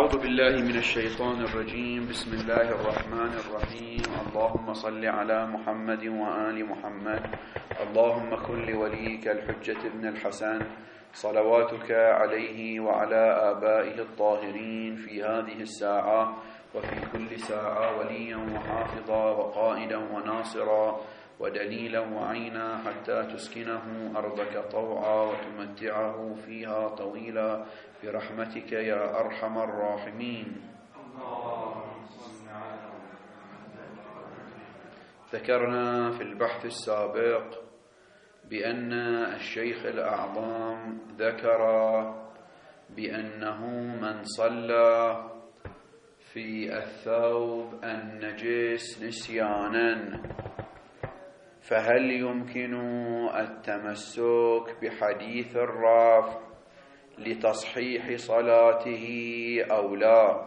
أعوذ بالله من الشيطان الرجيم. بسم الله الرحمن الرحيم. اللهم صل على محمد وآل محمد. اللهم كن لوليك الحجة ابن الحسن صلواتك عليه وعلى آبائه الطاهرين في هذه الساعة وفي كل ساعة وليا وحافظا وقائدا وناصرا ودليلا وعينا حتى تسكنه أرضك طوعا وتمتعه فيها طويلا برحمتك يا أرحم الراحمين. ذكرنا في البحث السابق بأن الشيخ الأعظم ذكر بأنه من صلى في الثوب النجس نسيانا فهل يمكن التمسك بحديث الرافع لتصحيح صلاته أو لا؟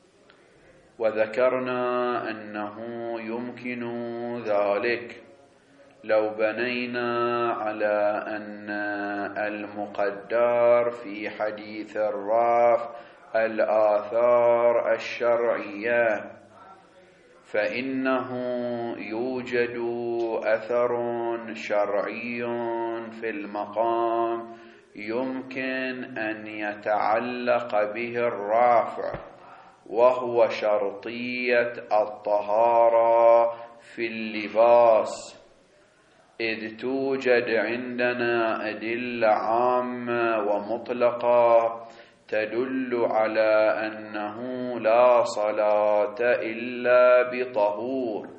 وذكرنا أنه يمكن ذلك لو بنينا على أن المقدر في حديث الرافع الآثار الشرعية، فإنه يوجد أثر شرعي في المقام يمكن أن يتعلق به الرافع، وهو شرطية الطهارة في اللباس، إذ توجد عندنا أدلة عامة ومطلقة تدل على أنه لا صلاة إلا بطهور،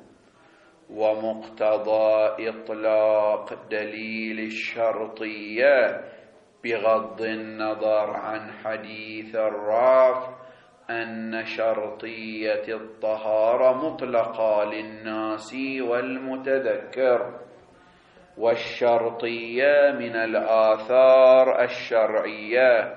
ومقتضى إطلاق دليل الشرطية بغض النظر عن حديث الرافع أن شرطية الطهارة مطلقة للناس والمتذكر، والشرطية من الآثار الشرعية.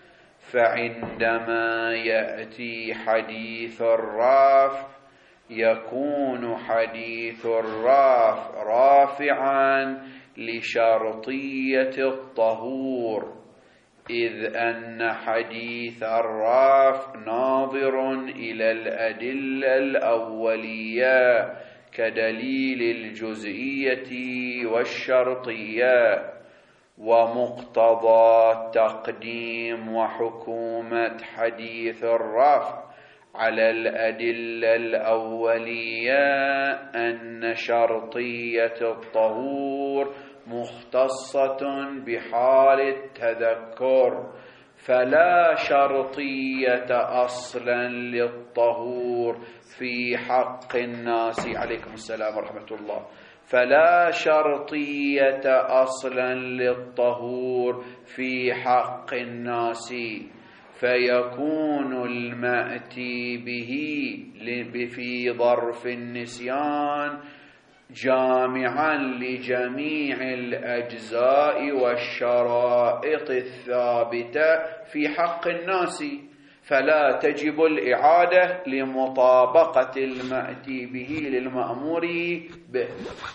فعندما يأتي حديث الرافع يكون حديث الرافع رافعا لشرطية الطهور، إذ أن حديث الرافع ناظر إلى الأدلة الأولية كدليل الجزئية والشرطية، ومقتضى تقديم وحكومة حديث الرفع على الأدلة الأولية أن شرطية الطهور مختصة بحال التذكر، فلا شرطية أصلا للطهور في حق الناس. عليكم السلام ورحمة الله. فلا شرطية أصلا للطهور في حق الناس، فيكون المأتي به في ظرف النسيان جامعا لجميع الأجزاء والشرائط الثابتة في حق الناس، فلا تجب الإعادة لمطابقة المأتي به للمأمور به.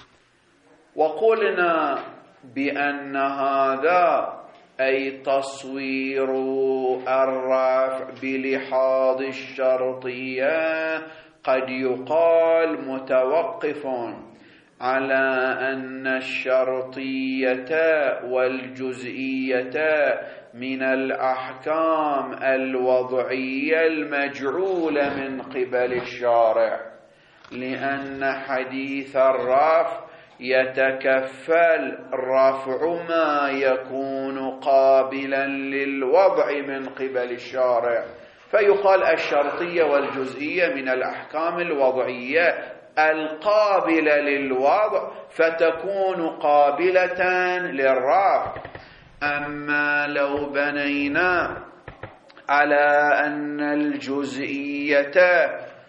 وقلنا بأن هذا أي تصوير الرفع بلحاظ الشرطية قد يقال متوقف على أن الشرطية والجزئية من الأحكام الوضعية المجعولة من قبل الشارع، لأن حديث الرفع يتكفل رفع ما يكون قابلا للوضع من قبل الشارع، فيقال الشرطية والجزئية من الأحكام الوضعية القابلة للوضع فتكون قابلة للرفع. أما لو بنينا على أن الجزئية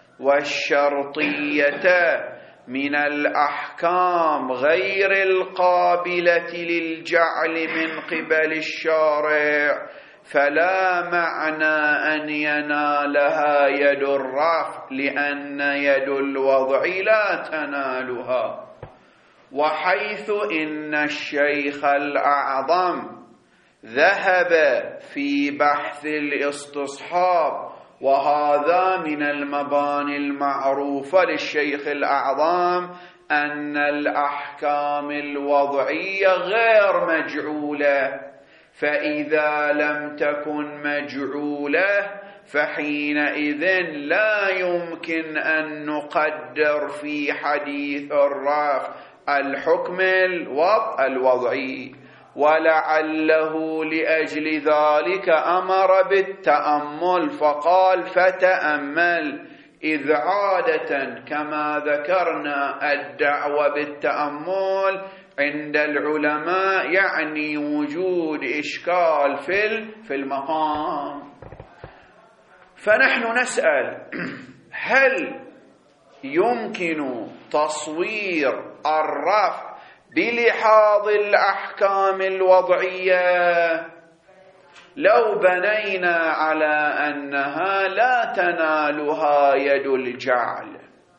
والشرطية من الأحكام غير القابلة للجعل من قبل الشارع، فلا معنى أن ينالها يد الرفع، لأن يد الوضع لا تنالها. وحيث إن الشيخ الأعظم ذهب في بحث الاستصحاب وهذا من المباني المعروفة للشيخ الأعظم أن الأحكام الوضعية غير مجعولة، فإذا لم تكن مجعولة فحينئذ لا يمكن أن نقدر في حديث الرفع الحكم الوضعي، ولعله لأجل ذلك أمر بالتأمل فقال فتأمل، إذ عادة كما ذكرنا الدعوة بالتأمل عند العلماء يعني وجود إشكال في المقام. فنحن نسأل هل يمكن تصوير الرفع بلحاظ الأحكام الوضعية لو بنينا على أنها لا تنالها يد الجعل؟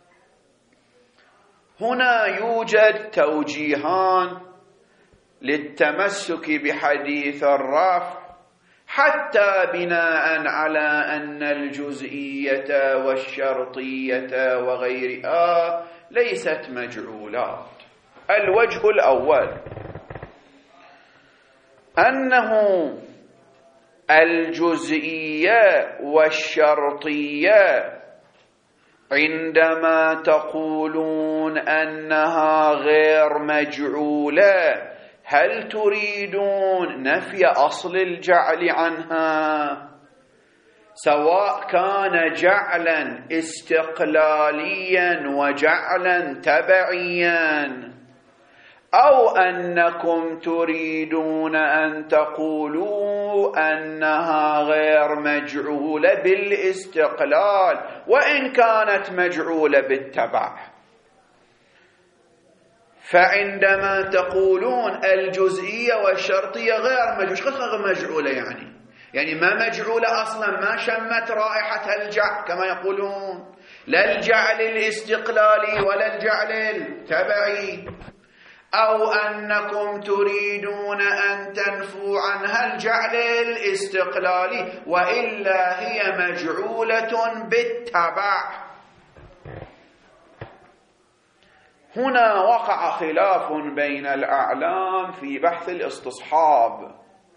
هنا يوجد توجيهان للتمسك بحديث الرفع، حتى بناء على أن الجزئية والشرطية وغيرها ليست مجعولات. الوجه الأول أنه الجزئية والشرطية عندما تقولون أنها غير مجعولة هل تريدون نفي أصل الجعل عنها، سواء كان جعلا استقلاليا وجعلا تبعيا، أو أنكم تريدون أن تقولوا أنها غير مجعولة بالاستقلال وإن كانت مجعولة بالتبع؟ فعندما تقولون الجزئية والشرطية غير مجعولة يعني ما مجعولة أصلا، ما شمت رائحة الجعل كما يقولون، لا الجعل الاستقلالي ولا الجعل التبعي، أو أنكم تريدون أن تنفوا عنها الجعل الاستقلالي وإلا هي مجعولة بالتبع. هنا وقع خلاف بين الأعلام في بحث الاستصحاب،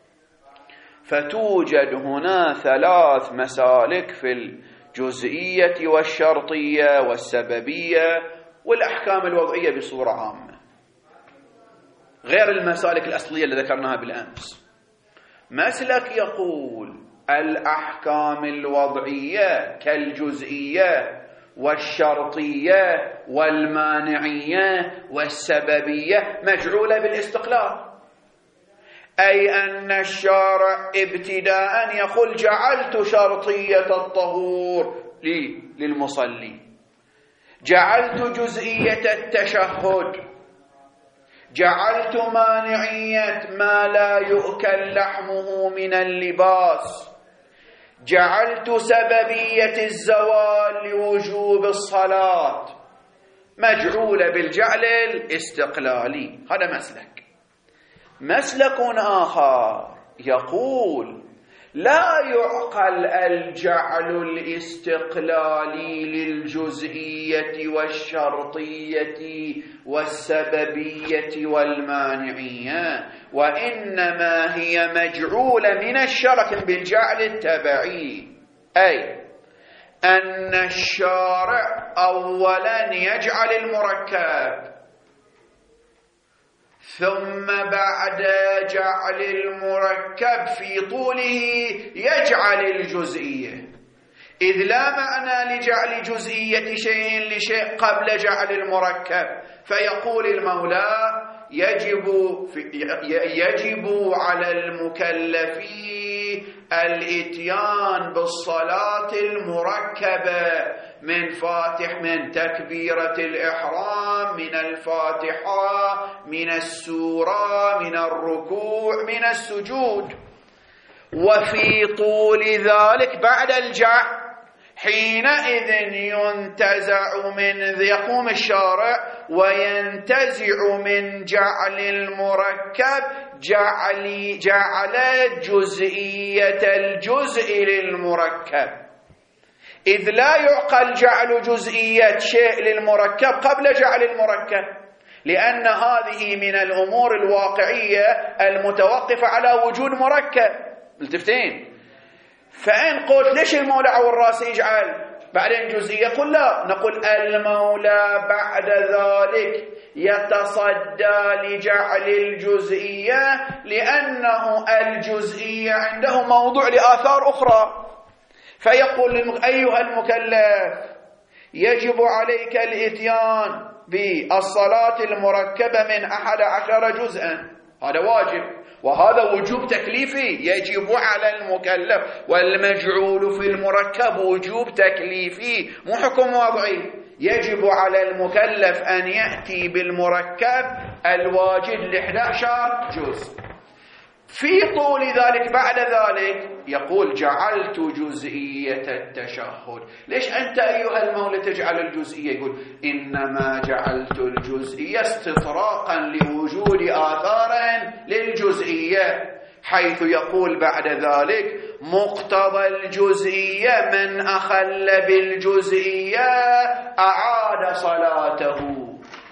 فتوجد هنا 3 مسالك في الجزئية والشرطية والسببية والأحكام الوضعية بصورة عامة، غير المسالك الأصلية اللي ذكرناها بالأمس. مسلك يقول الأحكام الوضعية كالجزئية والشرطية والمانعية والسببية مجعولة بالاستقلال، أي أن الشارع ابتداء يقول جعلت شرطية الطهور للمصلي، جعلت جزئية التشهد، جعلت مانعية ما لا يؤكل لحمه من اللباس، جعلت سببية الزوال لوجوب الصلاة، مجعولة بالجعل الاستقلالي. هذا مسلك. مسلك آخر يقول لا يعقل الجعل الاستقلالي للجزئية والشرطية والسببية والمانعية، وإنما هي مجعولة من الشرك بالجعل التبعي، أي أن الشارع أولا يجعل المركب، ثم بعد جعل المركب في طوله يجعل الجزئية، إذ لا معنى لجعل جزئية شيء لشيء قبل جعل المركب. فيقول المولى يجب على المكلفين الاتيان بالصلاة المركبة من تكبيرة الإحرام، من الفاتحة، من السورة، من الركوع، من السجود، وفي طول ذلك بعد الجعل حينئذ يقوم الشارع وينتزع من جعل المركب جعل جزئية الجزء للمركب، إذ لا يعقل جعل جزئية شيء للمركب قبل جعل المركب، لأن هذه من الأمور الواقعية المتوقفة على وجود مركب. التفتين. فإن قلت ليش المولى أو الراس يجعل بعدين جزئية؟ قل لا، نقول المولى بعد ذلك يتصدى لجعل الجزئية، لأنه الجزئية عنده موضوع لآثار أخرى. فيقول أيها المكلف يجب عليك الإتيان بالصلاة المركبة من 11 جزءا، هذا واجب، وهذا وجوب تكليفي يجب على المكلف، والمجعول في المركب وجوب تكليفي مو حكم وضعي. يجب على المكلف أن يأتي بالمركب الواجد 11 جزء. في طول ذلك بعد ذلك يقول جعلت جزئية التشهد. ليش أنت أيها المولى تجعل الجزئية؟ يقول إنما جعلت الجزئية استطراقا لوجود آثار للجزئية، حيث يقول بعد ذلك مقتضى الجزئية من أخل بالجزئية أعاد صلاته.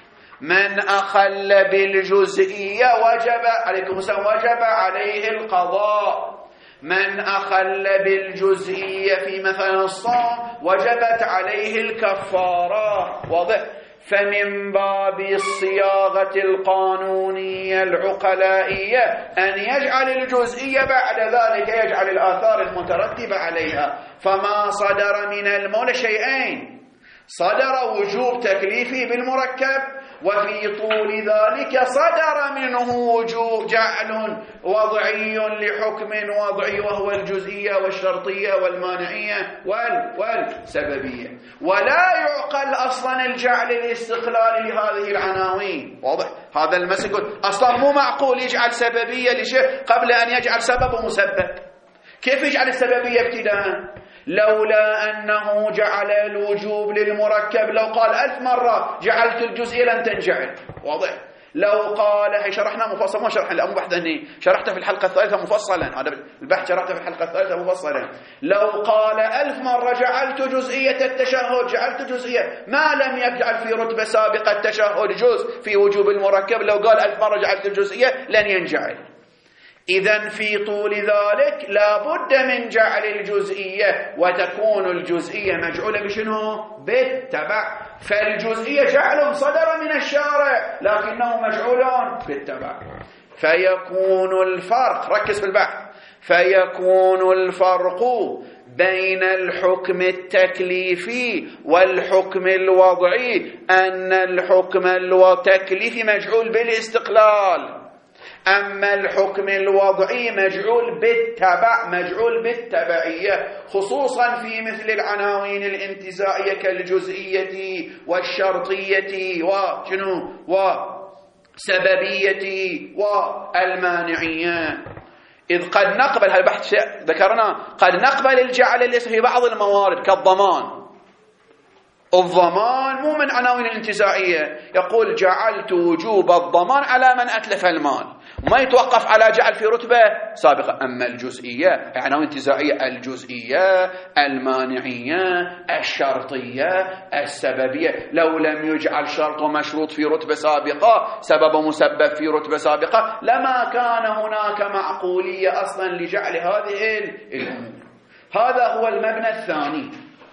من أخل بالجزئية وجب عليكم السلام وجب عليه القضاء. من أخل بالجزئية في مثلا الصوم وجبت عليه الكفارة. واضح؟ فمن باب الصياغة القانونية العقلائية أن يجعل الجزئية بعد ذلك يجعل الآثار المترتبة عليها. فما صدر من المولى شيئين: صدر وجوب تكليفي بالمركب، وفي طول ذلك صدر منه وجوب جعل وضعي لحكم وضعي، وهو الجزئية والشرطية والمانعية والسببية. ولا يعقل أصلا الجعل الاستقلالي لهذه العناوين. واضح؟ هذا المسك أصلا مو معقول يجعل سببية لشيء قبل أن يجعل سبب ومسبب. كيف يجعل السببية ابتداء؟ لولا أنه جعل الوجوب للمركب لو قال 1000 مرة جعلت الجزئية لن تنجعل. واضح؟ لو قال هي شرحنا مفصلا، ما شرحنا الأمر بحث هني، شرحته في الحلقة الثالثة مفصلا، هذا البحث شرحته في الحلقة الثالثة مفصلا. لو قال 1000 مرة جعلت جزئية التشهد، جعلت جزئية، ما لم يجعل في رتبة سابقة التشهد جزء في وجوب المركب، لو قال 1000 مرة جعلت الجزئية لن ينجعل. إذن في طول ذلك لا بد من جعل الجزئية، وتكون الجزئية مجعولة بشنو؟ بالتبع. فالجزئية جعل صدر من الشارع لكنه مجعول بالتبع. فيكون الفرق، ركز في البحث، فيكون الفرق بين الحكم التكليفي والحكم الوضعي أن الحكم التكليفي مجعول بالاستقلال، أما الحكم الوضعي مجعول بالتبع، مجعول بالتبعية، خصوصا في مثل العناوين الانتزاعية كالجزئية والشرطية وسببية والمانعية. إذ قد نقبل، هالبحث ذكرنا، قد نقبل الجعل الاسم في بعض الموارد كالضمان. الضمان مو من عناوين الانتزاعية، يقول جعلت وجوب الضمان على من أتلف المال، ما يتوقف على جعل في رتبة سابقة. أما الجزئية عناوين انتزاعية، الجزئية، المانعية، الشرطية، السببية، لو لم يجعل شرط ومشروط في رتبة سابقة، سبب ومسبب في رتبة سابقة، لما كان هناك معقولية أصلا لجعل هذه الأمور. هذا هو المبنى الثاني،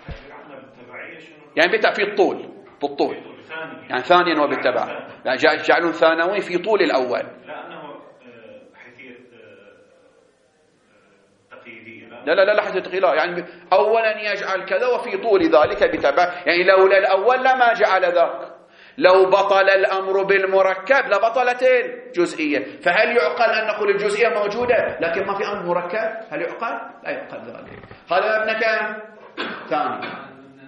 يعني بتاع في الطول، بالطول، يعني ثانيا وبالتبع، يعني جعل ثانوي في طول الأول، لا حتى تقيلا، يعني أولا يجعل كذا وفي طول ذلك بتبع، يعني لولا الأول لما جعل ذاك. لو بطل الأمر بالمركب لبطلت الجزئية. فهل يعقل أن نقول الجزئية موجودة لكن ما في أمر مركب؟ هل يعقل؟ لا يعقل ذلك. هذا ابن كم؟ ثاني.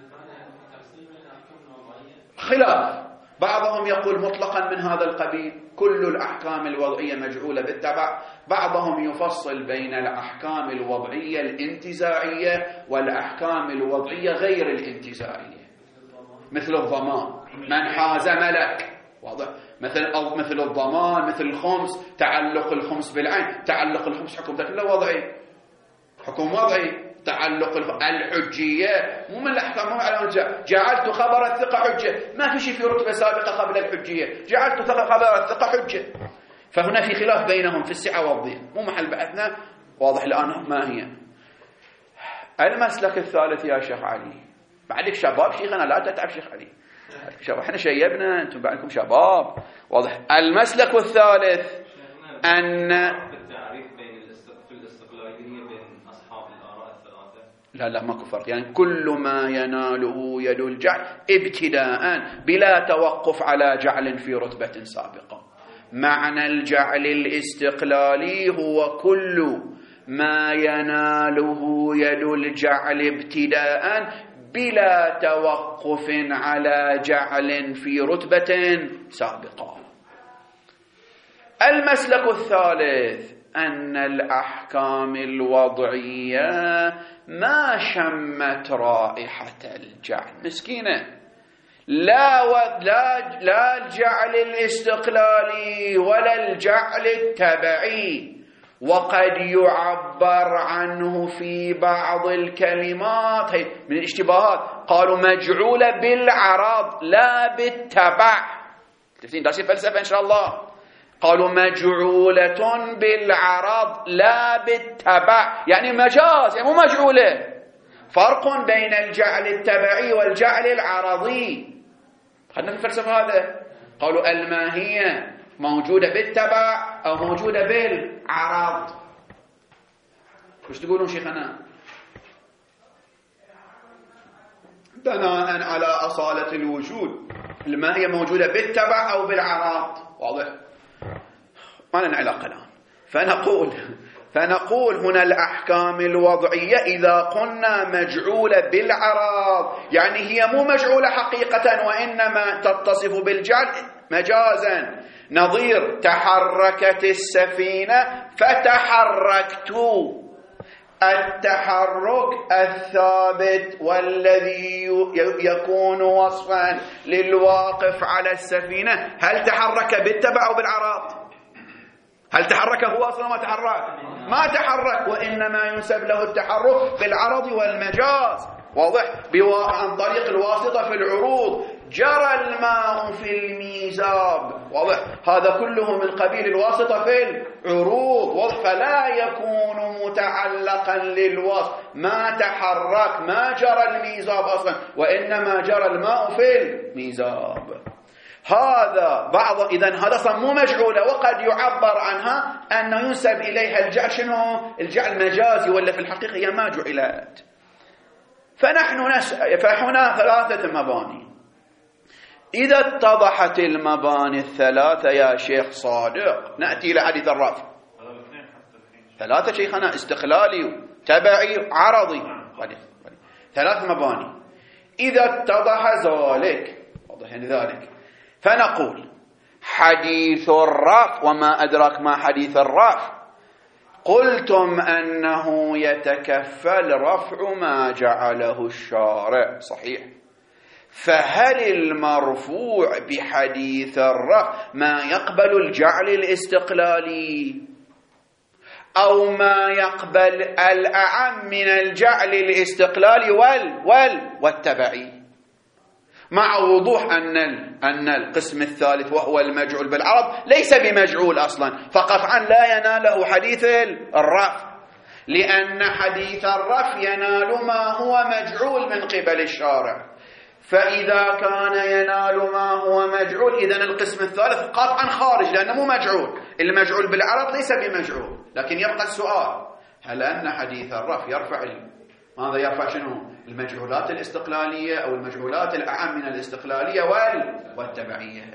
خلاف، بعضهم يقول مطلقا من هذا القبيل كل الأحكام الوضعية مجعولة بالتبع، بعضهم يفصل بين الأحكام الوضعية الانتزاعية والأحكام الوضعية غير الانتزاعية، مثل الضمان، من حاز ملك، واضح، مثل الضمان، مثل الخمس، تعلق الخمس بالعين، تعلق الخمس حكم كله وضعي، حكم وضعي، تعلق الحجية مو من الأحكام، مو على جعلت خبر الثقة حجة، ما في شيء في رتبة سابقة قبل الحجية، جعلت خبر الثقة حجة. فهنا في خلاف بينهم في السعة والضيق، مو محل بحثنا. واضح الآن ما هي المسلك الثالث يا شيخ علي؟ بعدك شباب شيخنا، لا تتعب شيخ علي، احنا شيبنا، انتم بعدكم شباب. واضح. المسلك الثالث أن التعريف بين في الاستقلالية بين أصحاب الآراء الثلاثة لا ماكو فرق، يعني كل ما يناله يد الجعل ابتداء بلا توقف على جعل في رتبة سابقة. معنى الجعل الاستقلالي هو كل ما يناله يد الجعل ابتداء بلا توقف على جعل في رتبة سابقة. المسلك الثالث أن الأحكام الوضعية ما شمت رائحة الجعل، مسكينة، لا الجعل الاستقلالي ولا الجعل التبعي، وقد يعبر عنه في بعض الكلمات من الاشتباهات، قالوا مجعولة بالعرض لا بالتبع. تفسير درس الفلسفة إن شاء الله. قالوا مجعولة بالعرض لا بالتبع، يعني مجاز، يعني مو مجعولة. فرق بين الجعل التبعي والجعل العرضي. خلنا في الفلسفة هذا. قالوا الماهية موجودة بالتبع أو موجودة بالعرض. وش تقولون شيخنا؟ بناء على أصالة الوجود، الماهية موجودة بالتبع أو بالعرض. واضح؟ ما لنا علاقة الآن. فنقول هنا الأحكام الوضعية إذا قلنا مجعولة بالعرض، يعني هي مو مجعولة حقيقة وإنما تتصف بالجعل مجازا. نظير تحركت السفينة فتحركت، التحرك الثابت والذي يكون وصفا للواقف على السفينة، هل تحرك بالتبع أو بالعرض؟ هل تحرك هو أصلا؟ ما تحرك، ما تحرك، وإنما ينسب له التحرك بالعرض والمجاز. واضح؟ عن طريق الواسطة في العروض. جرى الماء في الميزاب، واضح؟ هذا كله من قبيل الواسطة في العروض. واضح؟ فلا يكون متعلقا للوصف، ما تحرك، ما جرى الميزاب أصلا، وإنما جرى الماء في الميزاب. هذا بعض، إذن هذا صمو مجعولة، وقد يعبر عنها أنه ينسب إليها الجعل. شنو الجعل؟ مجازي، ولا في الحقيقة هي ما جعلت. فهنا ثلاثة مباني. إذا اتضحت المباني الثلاثة يا شيخ صادق نأتي إلى حديث الرفع. ثلاثة شيخنا، استقلالي تبعي عرضي، ثلاث مباني. إذا اتضح ذلك، واضح يعني ذلك، فنقول حديث الرفع، وما أدراك ما حديث الرفع؟ قلتم أنه يتكفل رفع ما جعله الشارع، صحيح. فهل المرفوع بحديث الرفع ما يقبل الجعل الاستقلالي، أو ما يقبل الأعم من الجعل الاستقلالي والتبعي؟ مع وضوح أن القسم الثالث وهو المجعول بالعرض ليس بمجعول أصلا، فقطعا لا يناله حديث الرفع، لأن حديث الرفع ينال ما هو مجعول من قبل الشارع. فإذا كان ينال ما هو مجعول، إذن القسم الثالث قطعا خارج، لأنه مو مجعول. المجعول بالعرض ليس بمجعول. لكن يبقى السؤال، هل أن حديث الرفع يرفع ماذا يرفع؟ شنو؟ المجعولات الاستقلالية أو المجعولات الأعم من الاستقلالية والتبعية.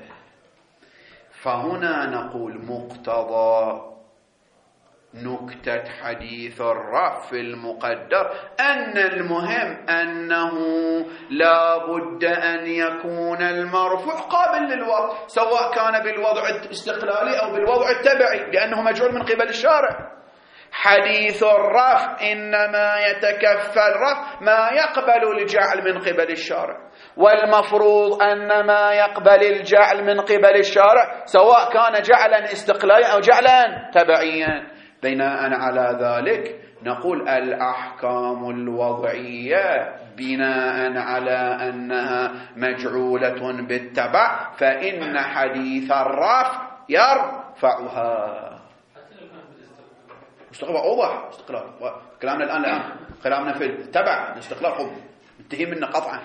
فهنا نقول مقتضى نكتة حديث الرفع في المقدر أن المهم أنه لا بد أن يكون المرفوع قابل للوضع، سواء كان بالوضع الاستقلالي أو بالوضع التبعي، لأنه مجعول من قبل الشارع. حديث الرفع إنما يتكفل رفع ما يقبل الجعل من قبل الشارع، والمفروض أن ما يقبل الجعل من قبل الشارع سواء كان جعلا استقلاليا أو جعلا تبعيا. بناء على ذلك نقول الأحكام الوضعية بناء على أنها مجعولة بالتبع فإن حديث الرفع يرفعها. استقلال أوضح، استقلال كلامنا الآن كلامنا في التبع الاستقلال انتهي منه قطعا.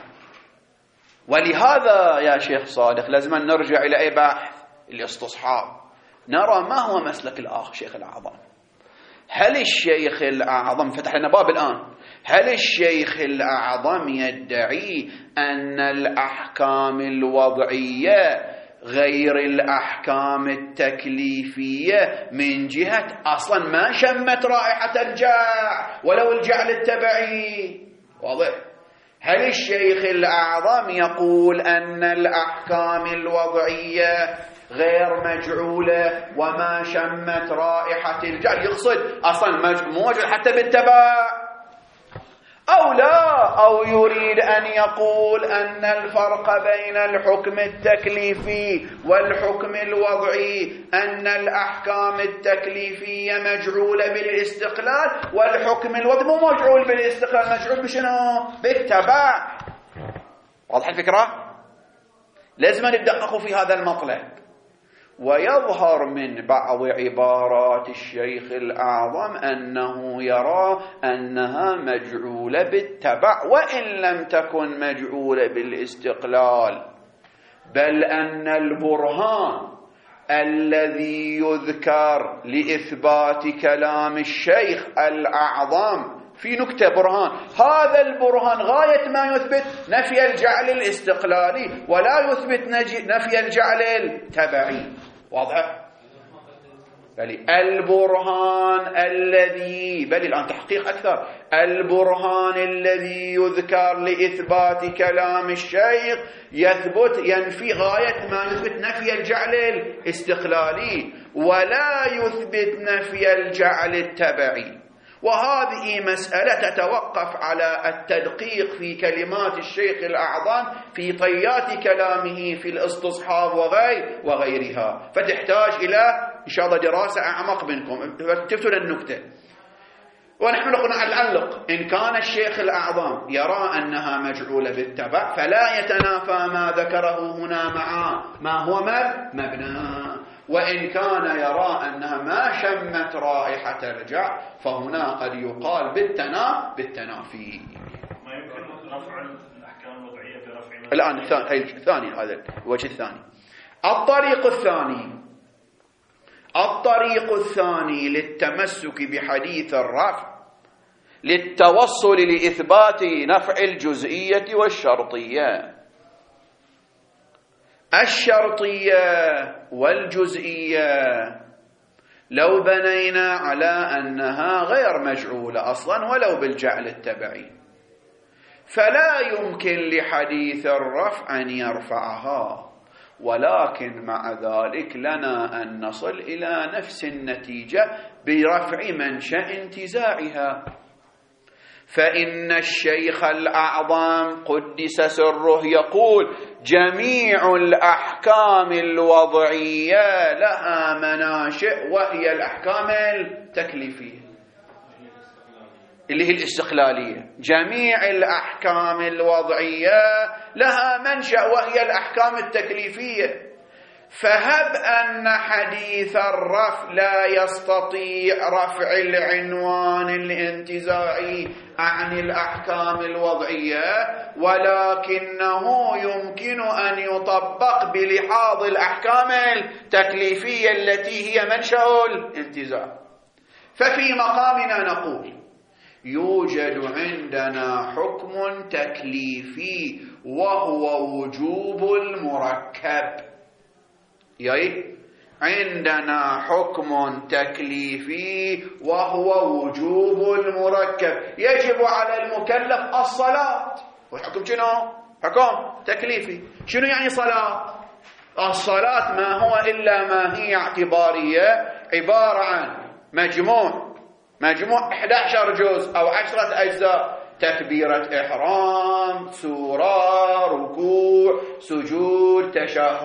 ولهذا يا شيخ صادق لازم نرجع إلى أي بحث الاستصحاب، نرى ما هو مسلك الشيخ الأعظم. هل الشيخ الأعظم فتح لنا باب الآن، هل الشيخ الأعظم يدعي أن الأحكام الوضعية غير الأحكام التكليفية من جهة أصلا ما شمت رائحة الجاع ولو الجعل التبعي؟ واضح. هل الشيخ الأعظم يقول أن الأحكام الوضعية غير مجعولة وما شمت رائحة الجعل، يقصد أصلا موجود حتى بالتبع، أو لا، أو يريد أن يقول أن الفرق بين الحكم التكليفي والحكم الوضعي أن الأحكام التكليفية مجعولة بالاستقلال والحكم الوضعي مو مجعول بالاستقلال، مجعول بشنو؟ بالتبع. واضح الفكرة؟ لازم ندقق في هذا المطلب. ويظهر من بعض عبارات الشيخ الأعظم أنه يرى أنها مجعولة بالتبع وإن لم تكن مجعولة بالاستقلال، بل أن البرهان الذي يذكر لإثبات كلام الشيخ الأعظم في نكتة برهان، هذا البرهان غاية ما يثبت نفي الجعل الاستقلالي ولا يثبت نفي الجعل التبعي. واضح؟ بل البرهان الذي الآن تحقيق أكثر، البرهان الذي يذكر لإثبات كلام الشيخ ينفي غاية ما يثبت نفي الجعل الاستقلالي ولا يثبت نفي الجعل التبعي. وهذه مسألة تتوقف على التدقيق في كلمات الشيخ الأعظم في طيات كلامه في الاستصحاب وغيرها، فتحتاج إلى إن شاء الله دراسة أعمق منكم. تفتوا للنكتة. ونحن نعلق إن كان الشيخ الأعظم يرى أنها مجعولة بالتبع فلا يتنافى ما ذكره هنا مع ما هو مبنى، وإن كان يرى أنها ما شمت رائحة الجع فهنا قد يقال بالتنافي. ما يمكن رفع الأحكام الوضعية برفع الآن الثاني هذا الوجه الثاني. الطريق الثاني للتمسك بحديث الرفع للتوصل لإثبات نفع الجزئية والشرطية. الشرطية والجزئية لو بنينا على أنها غير مجعولة أصلا ولو بالجعل التبعي فلا يمكن لحديث الرفع أن يرفعها، ولكن مع ذلك لنا أن نصل إلى نفس النتيجة برفع منشأ انتزاعها. فإن الشيخ الأعظم قدس سره يقول جميع الأحكام الوضعية لها مناشئ وهي الأحكام التكليفية اللي هي الاستقلالية. جميع الأحكام الوضعية لها منشأ وهي الأحكام التكليفية. فهب أن حديث الرفع لا يستطيع رفع العنوان الانتزاعي عن الأحكام الوضعية، ولكنه يمكن أن يطبق بلحاظ الأحكام التكليفية التي هي منشأ الانتزاع. ففي مقامنا نقول يوجد عندنا حكم تكليفي وهو وجوب المركب. يعني عندنا حكم تكليفي وهو وجوب المركب، يجب على المكلف الصلاة. والحكم شنو؟ حكم تكليفي. شنو يعني صلاة؟ الصلاة ما هو إلا ما هي اعتبارية، عبارة عن مجموع 11 جزء أو 10 أجزاء: تكبيرة إحرام، سورة، ركوع، سجود،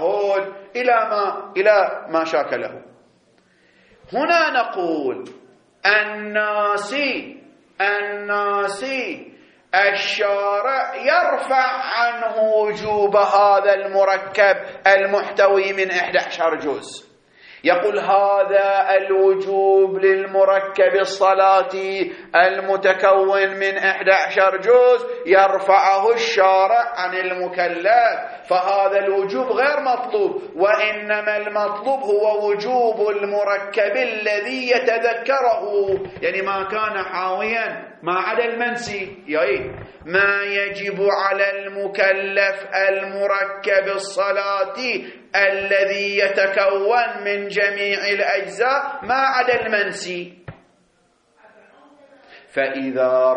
تشهد، إلى ما شاكله. هنا نقول الناسي الشارع يرفع عنه وجوب هذا المركب المحتوي من 11 جزء. يقول هذا الوجوب للمركب الصلاتي المتكون من 11 جزء يرفعه الشارع عن المكلف، فهذا الوجوب غير مطلوب، وإنما المطلوب هو وجوب المركب الذي يتذكره، يعني ما كان حاويا ما عدا المنسي، يعني ما يجب على المكلف المركب الصلاتي الذي يتكون من جميع الأجزاء ما عدا المنسي. فإذا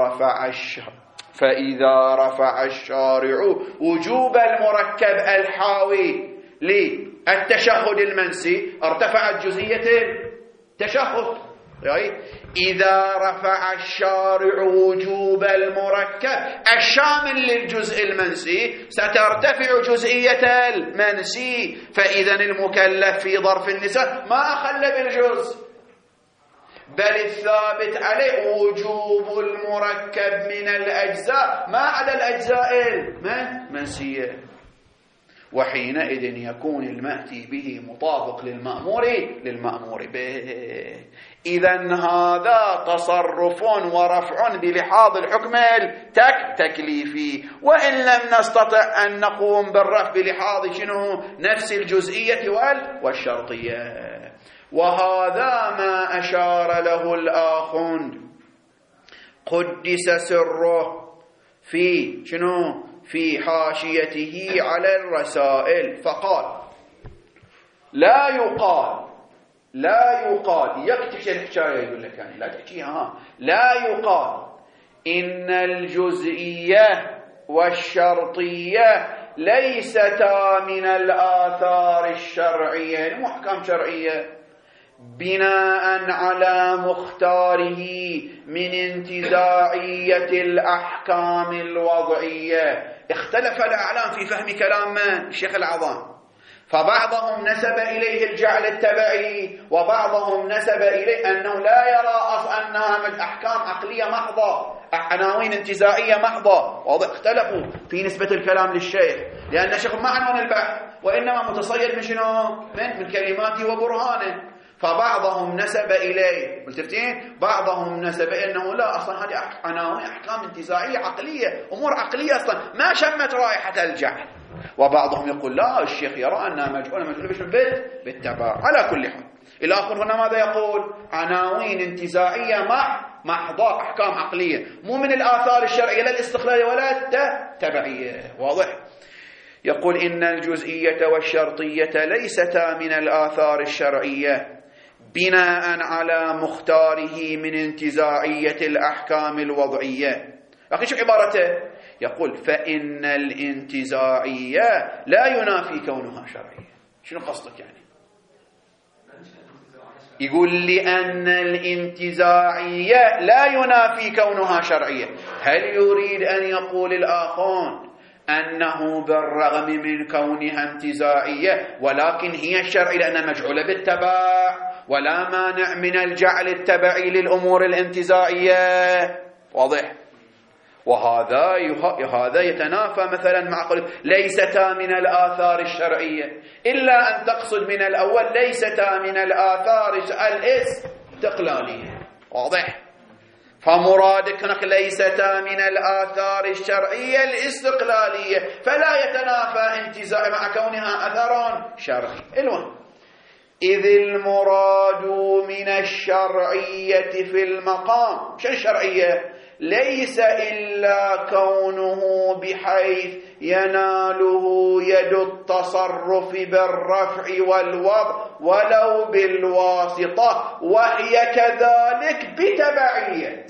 رفع الشارع وجوب المركب الحاوي للتشهد المنسي ارتفعت جزئية التشهد. إذا رفع الشارع وجوب المركب الشامل للجزء المنسي سترتفع جزئية المنسي، فإذا المكلف في ظرف النساء ما أخل بالجزء، بل الثابت عليه وجوب المركب من الأجزاء ما عدا الأجزاء المنسية، وحينئذ يكون المأتي به مطابق للمأمور به. إذن هذا تصرف ورفع بلحاظ الحكم التكليفي، وإن لم نستطع أن نقوم بالرفع بلحاظ نفس الجزئية والشرطية. وهذا ما أشار له الآخون قدس سره في حاشيته على الرسائل، فقال لا يقال يكتش الحكاية، يقول لك يعني لا تحكيها، لا يقال إن الجزئية والشرطية ليستا من الآثار الشرعية المحكم شرعية بناء على مختاره من انتزاعية الأحكام الوضعية. اختلف الأعلام في فهم كلام من؟ الشيخ العظام، فبعضهم نسب إليه الجعل التبعي، وبعضهم نسب إليه أنه لا يرى أنها من أحكام عقلية محضة، عناوين انتزاعية محضة. واضح اختلفوا في نسبة الكلام للشيخ، لأن الشيخ ما عنوان البحث وإنما متصيد من كلماته وبرهانه. فبعضهم نسب إليه، ملتفتين، بعضهم نسب إنه لا، أصلا هذه عناوين أحكام انتزاعية عقلية، أمور عقلية أصلا ما شمت رائحة الجعل. وبعضهم يقول لا، الشيخ يرى أنها مجعولة بالتبع. على كل حال الآخر هنا ماذا يقول؟ عناوين انتزاعية محضة، أحكام عقلية، مو من الآثار الشرعية لا الاستقلالية ولا التبعية. واضح؟ يقول إن الجزئية والشرطية ليستا من الآثار الشرعية بناء على مختاره من انتزاعية الأحكام الوضعية. لكن شو عبارته؟ يقول فإن الانتزاعية لا ينافي كونها شرعية. شنو قصدك يعني؟ يقول لأن الانتزاعية لا ينافي كونها شرعية. هل يريد أن يقول الآخرون أنه بالرغم من كونها انتزاعية ولكن هي الشرعية لأنها مجعولة بالتبع، ولا مانع من الجعل التبعي للأمور الانتزاعية؟ واضح؟ وهذا يتنافى مثلا مع قول ليستا من الآثار الشرعية، إلا أن تقصد من الأول ليستا من الآثار الاستقلالية. واضح؟ فمرادك هناك ليستا من الآثار الشرعية الاستقلالية، فلا يتنافى انتزاع مع كونها أثر شرعي. المهم إذ المراد من الشرعية في المقام، شو الشرعية؟ ليس إلا كونه بحيث يناله يد التصرف بالرفع والوضع ولو بالواسطة، وهي كذلك بتبعية،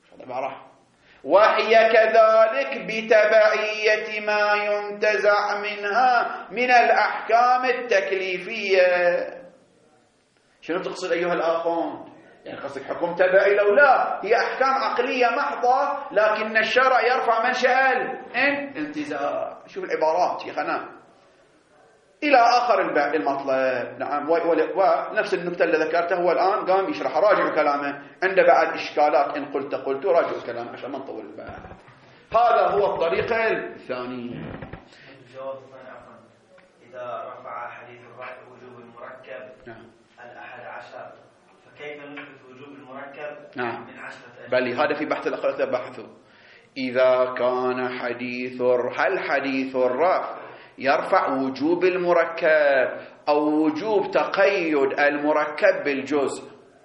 وهي كذلك بتبعية ما ينتزع منها من الأحكام التكليفية. شنو تقصد أيها الآخون؟ يعني قصدك حكم تبعي لو لا، هي أحكام عقلية محضة، لكن الشرع يرفع منشأ الانتزاع. شوف العبارات يا خنا، إلى آخر المطلب. نعم. ونفس النكتة اللي ذكرتها هو الآن قام يشرح، راجع كلامه، عنده بعد إشكالات، إن قلت راجع كلامه عشان ما نطول البحث. هذا هو الطريق الثاني. الجواب الثاني عفوا، إذا رفع حديث الرفع وجوب المركب الأحد عشر، فكيف نثبت وجوب المركب من 10 أشهر؟ بل هذا في بحث الأخير بحثه. إذا كان هل حديث الرفع يرفع وجوب المركب أو وجوب تقيد المركب بالجزء؟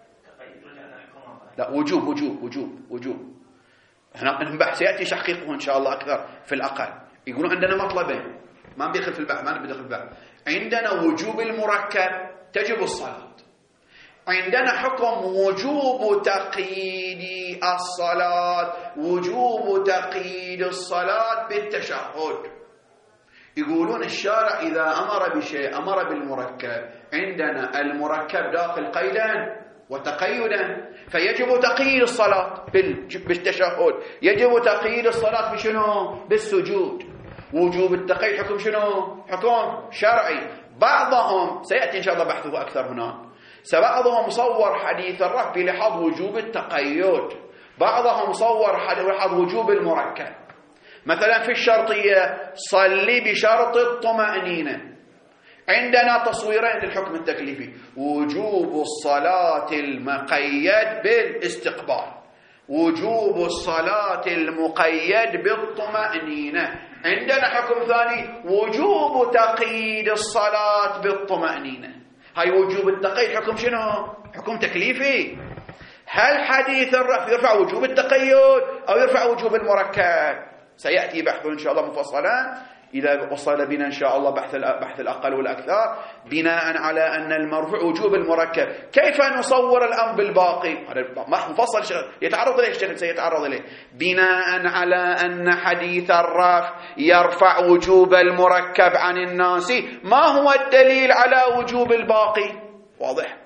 لا، وجوب. هنا بحث يأتي تحقيقه إن شاء الله أكثر في الأقل. يقولون عندنا مطلبين، ما بيدخل في البحث، ما بدخل في البحث. عندنا وجوب المركب تجب الصلاة، عندنا حكم وجوب تقييد الصلاة، وجوب تقييد الصلاة بالتشهد. يقولون الشارع إذا أمر بشيء أمر بالمركب، عندنا المركب داخل قيدا وتقيدا، فيجب تقييد الصلاة بالتشهد، يجب تقييد الصلاة بشنو؟ بالسجود. وجوب التقييد حكم شنو؟ حكم شرعي. بعضهم سيأتي إن شاء الله بحثه أكثر هنا، بعضهم صور حديث الرفع بلحظ وجوب التقيد، بعضهم صور بلحظ وجوب المركب. مثلا في الشرطية صلي بشرط الطمأنينة، عندنا تصويرين للحكم التكليفي: وجوب الصلاة المقيد بالاستقبال، وجوب الصلاة المقيد بالطمأنينة. عندنا حكم ثاني: وجوب تقييد الصلاة بالطمأنينة. هاي وجوب التقييد حكم شنو؟ حكم تكليفي. هل حديث الرفع يرفع وجوب التقيد أو يرفع وجوب المركب؟ سيأتي بحثه إن شاء الله مفصلا إذا وصل بنا إن شاء الله بحث الأقل والأكثر، بناء على أن المرفوع وجوب المركب. كيف نصور الأمر بالباقي؟ هذا مفصل يتعرض إليه الشيخ، سيتعرض إليه. بناء على أن حديث الرفع يرفع وجوب المركب عن الناس، ما هو الدليل على وجوب الباقي؟ واضح؟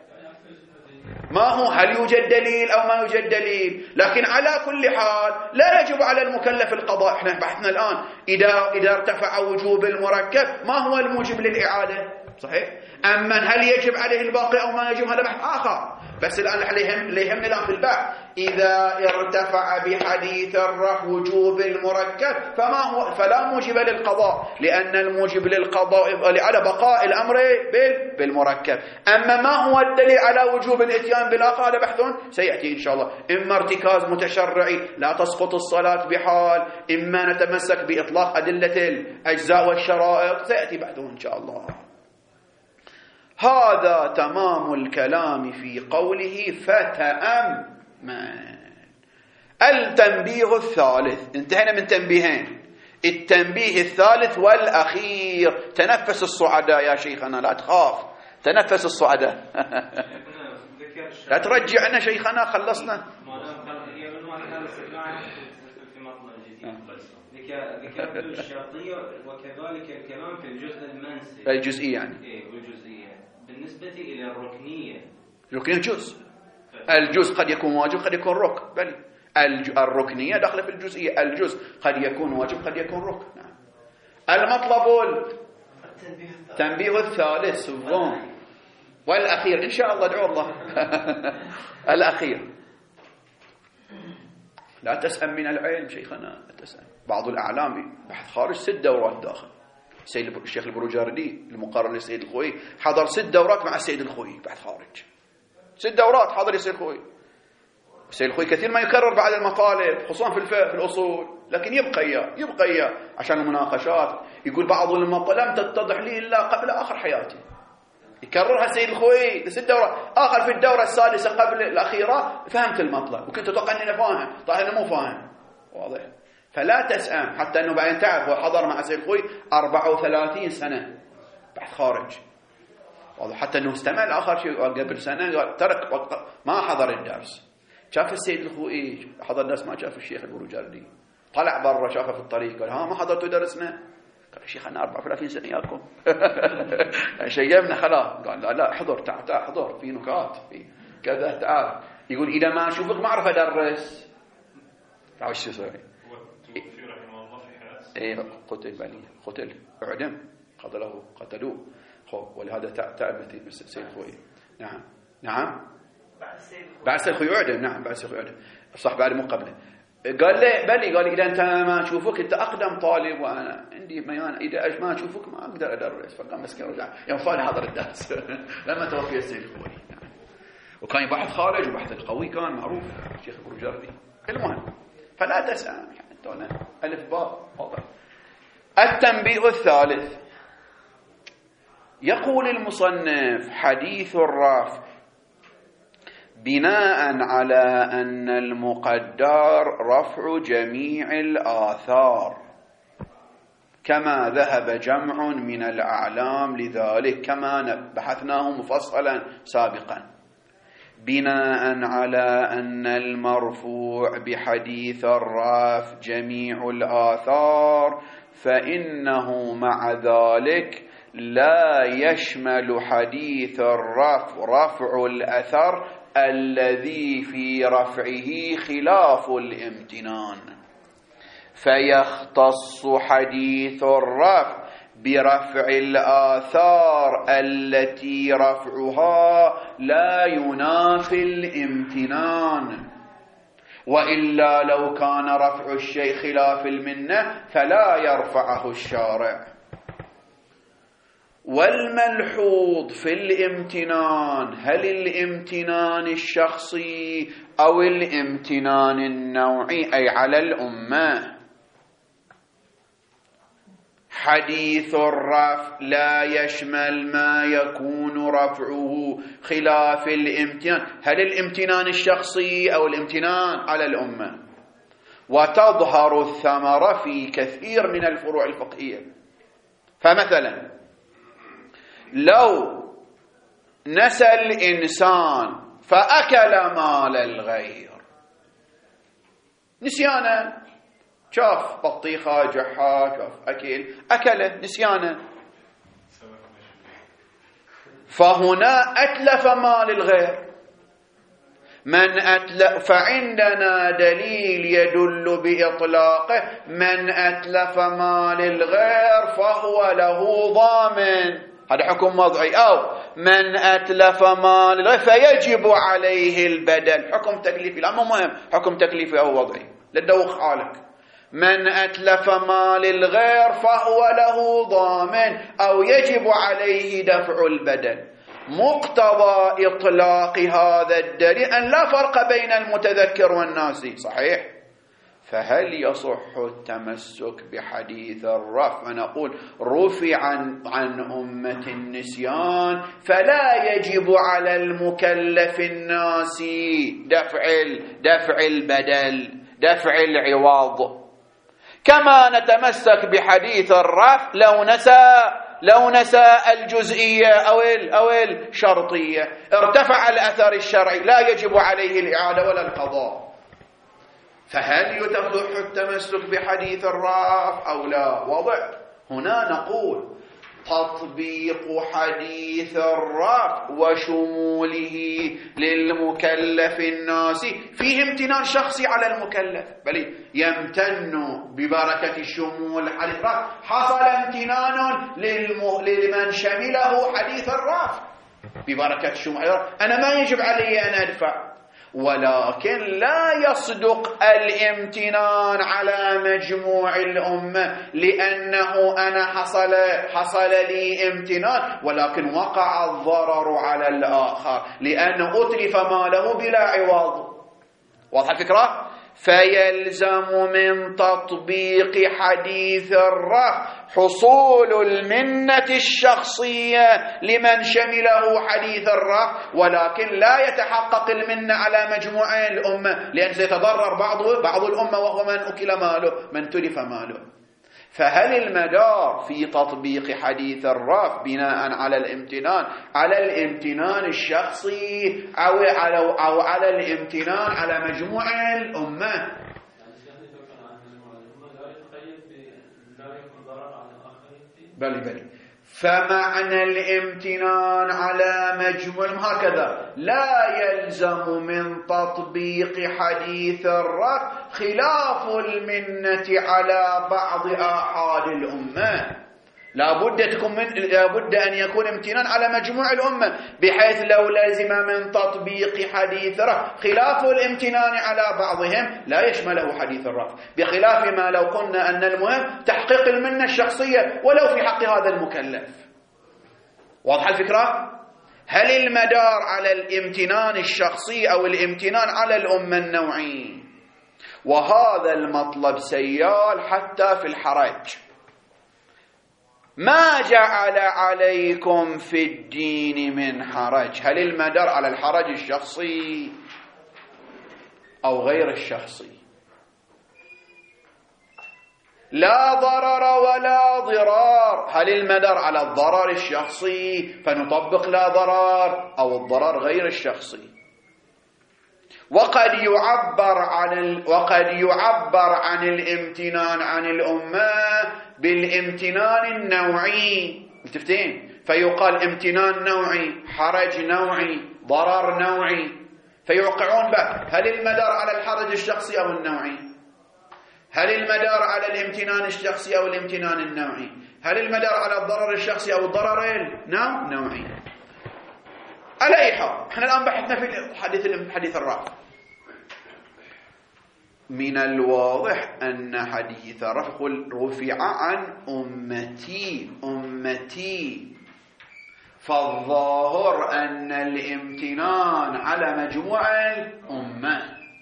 ما هو هل يوجد دليل أو ما يوجد دليل؟ لكن على كل حال لا يجب على المكلف القضاء. احنا بحثنا الآن إذا ارتفع وجوب المركب ما هو الموجب للإعادة؟ صحيح؟ أما هل يجب عليه الباقي أو ما يجب، هذا بحث آخر. بس الآن اللي يهمنا الآن في البحث إذا ارتفع بحديث الرفع وجوب المركب فلا موجب للقضاء، لأن الموجب للقضاء على بقاء الأمر بالمركب. أما ما هو الدليل على وجوب الإتيان بالآخر؟ هذا بحث سيأتي إن شاء الله. إما ارتكاز متشرعي لا تسقط الصلاة بحال، إما نتمسك بإطلاق أدلة الأجزاء والشرائط، سيأتي بحثه إن شاء الله. هذا تمام الكلام في قوله فتأمل. التنبيه الثالث، انتهينا من تنبيهين، التنبيه الثالث والأخير. تنفس الصعداء يا شيخنا، لا تخاف، تنفس الصعداء. لا ترجعنا شيخنا، خلصنا. ذكرت الشرطية وكذلك الكلام في الجزء المنسي، الجزئي يعني. والجزئية بالنسبة إلى الركنية، الركنية الجزء قد يكون واجب قد يكون ركن، بل الركنية داخله في الجزئية. الجزء قد يكون واجب قد يكون ركن. نعم. المطلب التنبيه الثالث والأخير إن شاء الله، ادعو الله. الأخير. لا تسأم من العلم شيخنا، لا تسأم. بعض الأعلام بحث خارج 6 دورات داخل. الشيخ البروجاردي المقرر للسيد الخوئي حضر 6 دورات مع السيد الخوئي، بحث خارج 6 دورات حضر السيد الخوئي. السيد الخوئي كثير ما يكرر بعد المطالب، خصوصا في الأصول، لكن يبقى عشان المناقشات. يقول بعض المطالب لم تتضح لي إلا قبل آخر حياتي، يكررها السيد الخوئي ل6 دورات. آخر في الدورة السادسة قبل الأخيرة فهمت المطلب، وكنت أتوقع أني فاهم، طيب أنا مو فاهم. واضح؟ فلا تسأم، حتى أنه بعدين تعرف هو حضر مع السيد الخوئي 34 سنة بحث خارج. واضح؟ حتى أنه استمع لآخر شيء قبل سنة ترك ما حضر الدرس. شاف السيد الخوئي حضر درس، ما شاف الشيخ البروجاردي، طلع برا شافه في الطريق قال: ها ما حضرتوا درسنا؟ قال: الشيخ أنا 34 سنة ياكم. شيبنا خلاص. قال: لا احضر، تعال احضر، في نكات في كذا، تعال. يقول: إذا ما أشوفك ما أعرف أدرس. تعال شو يسوي؟ قتل اعدم. قتلوه. ولهذا تأمت السيد الخوئي. نعم بعد السيد الخوئي أعدم. نعم بعد السيد الخوئي أعدم، صح، بعد مو قبله. قال لي بلي، قال لي إذا أنت ما أشوفك، أنت أقدم طالب وأنا عندي ميان، إذا ما أشوفك ما أقدر أدرس. فقام مسكين رجع يوم فاني حضر الدرس لما توفي السيد الخوئي. وكان يبحث خارج، وبحث القوي كان معروف الشيخ البروجردي. المهم فلا تسأم يعني ألف باء واضح. التنبيه الثالث، يقول المصنف: حديث الرافع بناء على أن المقدر رفع جميع الآثار، كما ذهب جمع من الأعلام لذلك، كما بحثناه مفصلا سابقا. بناء على أن المرفوع بحديث الرافع جميع الآثار، فإنه مع ذلك لا يشمل حديث رفع الأثر الذي في رفعه خلاف الامتنان، فيختص حديث الرفع برفع الآثار التي رفعها لا ينافي الامتنان، وإلا لو كان رفع الشيء خلاف المنة فلا يرفعه الشارع. والملحوظ في الامتنان، هل الامتنان الشخصي أو الامتنان النوعي، أي على الأمة. حديث الرفع لا يشمل ما يكون رفعه خلاف الامتنان، هل الامتنان الشخصي أو الامتنان على الأمة. وتظهر الثمرة في كثير من الفروع الفقهية. فمثلا لو نسى الإنسان فأكل مال الغير نسيانا، شاف بطيخة جحا، شاف أكله نسيانا، فهنا أتلف مال الغير. من أتلف، فعندنا دليل يدل بإطلاقه: من أتلف مال الغير فهو له ضامن، هذا حكم وضعي. أو من أتلف مال الغير فيجب عليه البدل، حكم تكليفي. لا مو مهم حكم تكليفي أو وضعي، لا تدوخ حالك. من أتلف مال الغير فهو له ضامن أو يجب عليه دفع البدل. مقتضى إطلاق هذا الدليل أن لا فرق بين المتذكر والناسي، صحيح؟ فهل يصح التمسك بحديث الرفع؟ نقول رفع عن أمة النسيان فلا يجب على المكلف الناسي دفع البدل، دفع العوض. كما نتمسك بحديث الرفع لو نسى الجزئية أو الشرطية، ارتفع الأثر الشرعي، لا يجب عليه الإعادة ولا القضاء. فهل يصح التمسك بحديث الرفع أو لا؟ وضع. هنا نقول تطبيق حديث الرفع وشموله للمكلف الناسي فيه امتنان شخصي على المكلف، بل يمتن ببركة الشمول حديث الرفع. حصل امتنان لمن شمله حديث الرفع ببركة الشمول. أنا ما يجب علي أن أدفع، ولكن لا يصدق الامتنان على مجموع الأمة، لأنه أنا حصل لي امتنان ولكن وقع الضرر على الآخر لأنه أتلف ماله بلا عوض. واضح الفكرة؟ فيلزم من تطبيق حديث الرفع حصول المنة الشخصية لمن شمله حديث الرفع، ولكن لا يتحقق المنة على مجموع الأمة، لأن سيتضرر بعض الأمة وهو من أكل ماله، من تلف ماله. فهل المدار في تطبيق حديث الرفع بناء على الامتنان الشخصي أو على الامتنان على مجموع الأمة؟ بلي فمعنى الامتنان على مجموع هكذا: لا يلزم من تطبيق حديث الرفع خلاف المنة على بعض آحاد الأمة. لابد أن يكون امتنان على مجموع الأمة، بحيث لو لزم من تطبيق حديث الرفع خلاف الامتنان على بعضهم لا يشمله حديث الرفع، بخلاف ما لو قلنا أن المهم تحقيق المنة الشخصية ولو في حق هذا المكلف. واضحة الفكرة؟ هل المدار على الامتنان الشخصي أو الامتنان على الأمة النوعي؟ وهذا المطلب سيال حتى في الحرج. ما جعل عليكم في الدين من حرج، هل المدار على الحرج الشخصي أو غير الشخصي؟ لا ضرر ولا ضرار، هل المدار على الضرر الشخصي فنطبق لا ضرر، أو الضرر غير الشخصي؟ وقد يعبر عن الامتنان عن الأمة بالامتنان النوعي، متفتين؟ فيقال امتنان نوعي، حرج نوعي، ضرر نوعي، فيوقعون به. هل المدار على الحرج الشخصي أو النوعي؟ هل المدار على الامتنان الشخصي أو الامتنان النوعي؟ هل المدار على الضرر الشخصي أو الضرر النوعي؟ على أي حال احنا الآن بحثنا في حديث الرفع. من الواضح أن حديث الرفع رفع عن أمتي، فالظاهر أن الامتنان على مجموع الأمة،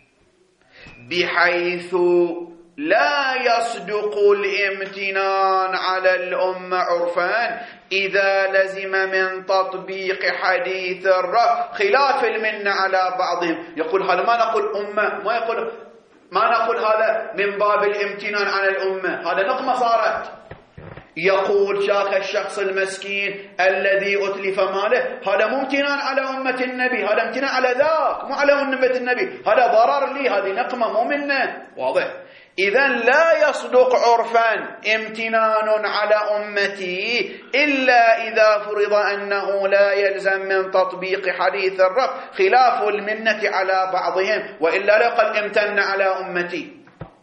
بحيث لا يصدق الامتنان على الأمة عرفان إذا لزم من تطبيق حديث الرفع خلاف المنة على بعضهم. يقول هذا ما نقول أمة، ما نقول هذا من باب الامتنان على الأمة، هذا نقمة صارت. يقول شاك الشخص المسكين الذي أتلف ماله، هذا ممتنان على أمة النبي، هذا امتنان على ذاك مو على أمة النبي، هذا ضرر لي، هذه نقمة مو منه. واضح؟ إذن لا يصدق عرفا امتنان على أمتي إلا إذا فرض أنه لا يلزم من تطبيق حديث الرفع خلاف المنة على بعضهم، وإلا لقد امتن على أمتي.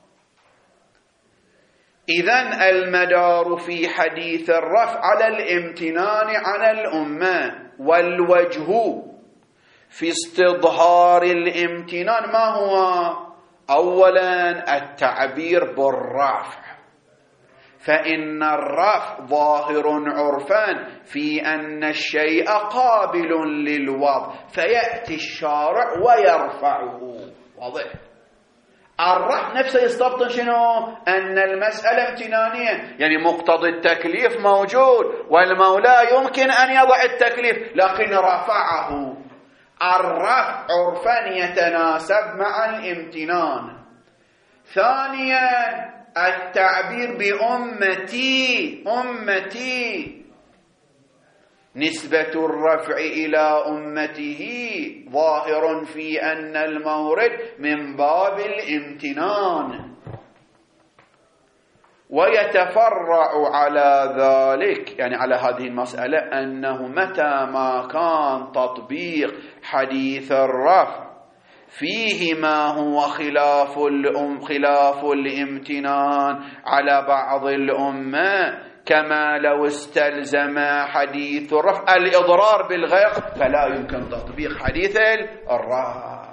إذن المدار في حديث الرفع على الامتنان على الأمة، والوجه في استظهار الامتنان ما هو؟ أولا التعبير بالرفع، فإن الرفع ظاهر عرفان في أن الشيء قابل للوضع، فيأتي الشارع ويرفعه. واضح؟ الرفع نفسه يستبطن شنو؟ أن المسألة امتنانية، يعني مقتضى التكليف موجود والمولى يمكن أن يضع التكليف، لكن رفعه. الرفع عرفا يتناسب مع الامتنان. ثانيا التعبير بأمتي، نسبة الرفع إلى أمته ظاهر في أن المورد من باب الامتنان، ويتفرع على ذلك، يعني على هذه المسألة، أنه متى ما كان تطبيق حديث الرفع فيه ما هو خلاف الامتنان على بعض الأمة، كما لو استلزم حديث الرفع الإضرار بالغير، فلا يمكن تطبيق حديث الرفع.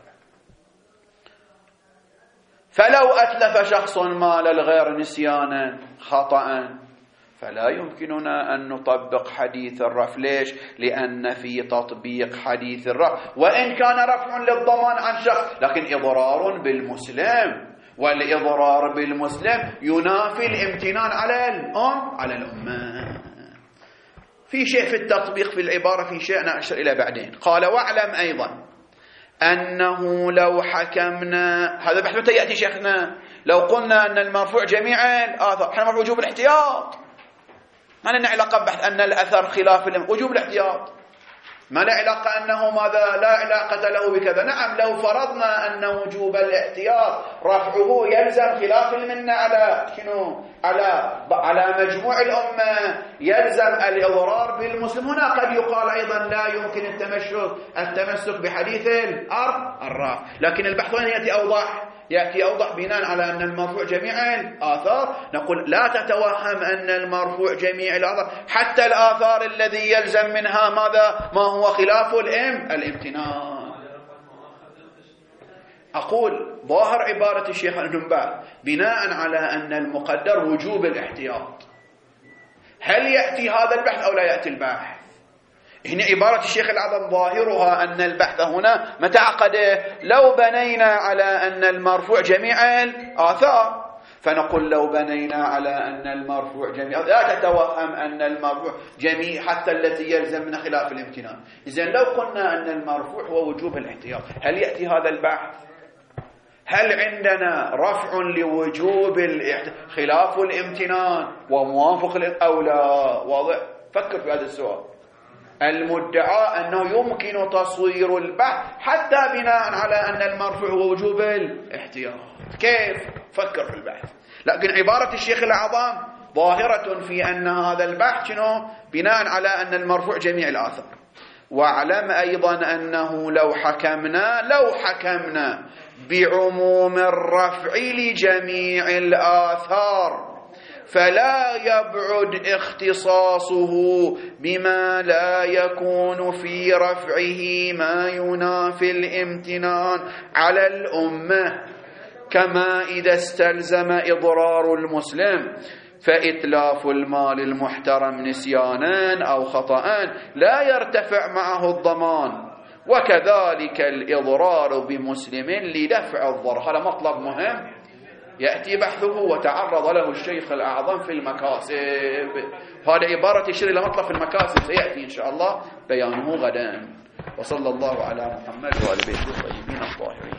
فلو أتلف شخص مال الغير نسيانا خطأ فلا يمكننا أن نطبق حديث الرفع. ليش؟ لأن في تطبيق حديث الرفع وإن كان رفع للضمان عن شخص لكن إضرار بالمسلم، والإضرار بالمسلم ينافي الامتنان على الأمة. في شيء في التطبيق في العبارة، في شيء أنا أشير إلى بعدين. قال واعلم أيضا أنه لو حكمنا، هذا بحث متى يأتي شيخنا؟ لو قلنا أن المرفوع جميع الآثار، احنا مرفوع وجوب الاحتياط، ما لنا علاقة ببحث أن الأثر خلاف وجوب الاحتياط، ما له علاقة أنه ماذا، لا علاقة له بكذا. نعم لو فرضنا أن وجوب الاحتياط رفعه يلزم خلاف المنة على شنو؟ على مجموع الأمة، يلزم الإضرار بالمسلم. هنا قد يقال أيضا لا يمكن التمسك بحديث الرفع، لكن البحث وين يأتي أوضح؟ يأتي أوضح بناء على أن المرفوع جميع الآثار. نقول لا تتوهم أن المرفوع جميع الآثار، حتى الآثار الذي يلزم منها ماذا؟ ما هو خلاف الامتنان. أقول ظاهر عبارة الشيخ النباع بناء على أن المقدر وجوب الاحتياط، هل يأتي هذا البحث أو لا يأتي البحث؟ هنا عبارة الشيخ الأعظم ظاهرها أن البحث هنا متى عقده؟ لو بنينا على أن المرفوع جميع الآثار، فنقول لو بنينا على أن المرفوع جميع، لا تتوهم أن المرفوع جميع حتى التي يلزم من خلاف الامتنان. إذن لو قلنا أن المرفوع هو وجوب الاحتياط، هل يأتي هذا البحث؟ هل عندنا رفع لوجوب خلاف الامتنان وموافق أو لا؟ واضح؟ فكر في هذا السؤال. المدعى أنه يمكن تصوير البحث حتى بناء على أن المرفوع هو وجوب الاحتياط. كيف؟ فكر في البحث. لكن عبارة الشيخ الأعظم ظاهرة في أن هذا البحث بناء على أن المرفوع جميع الآثار. واعلم أيضا أنه لو حكمنا بعموم الرفع لجميع الآثار فلا يبعد اختصاصه بما لا يكون في رفعه ما ينافي الامتنان على الأمة، كما إذا استلزم إضرار المسلم فإتلاف المال المحترم نسيانا أو خطأ لا يرتفع معه الضمان، وكذلك الإضرار بمسلم لدفع الضرر. هذا مطلب مهم يأتي بحثه وتعرض له الشيخ الأعظم في المكاسب. هذا عبارة يشير إلى مطلب في المكاسب سيأتي إن شاء الله بيانه غدا. وصلى الله على محمد وآل بيته الطيبين الطاهرين.